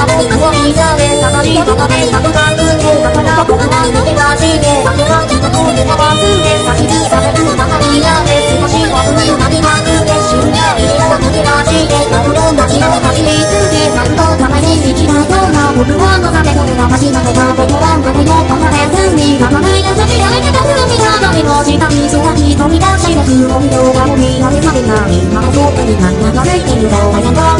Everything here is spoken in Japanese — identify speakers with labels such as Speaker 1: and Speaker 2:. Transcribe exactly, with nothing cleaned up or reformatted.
Speaker 1: 僕を見ちゃえ優しいことでたくさんくてだから僕は抜け出してだけはきっと僕が忘れ先にされる中にやれ少しは不意なりまくれ死んだ入れた抜け出して僕の街を走り続け何とために生きたような僕はまさで僕が走らせたことは誰も止まれずに我慢で筋やれてた風味が誰も下に空に飛び出し僕を見ようがも見られまでない今も遠くに何が流れているかわからない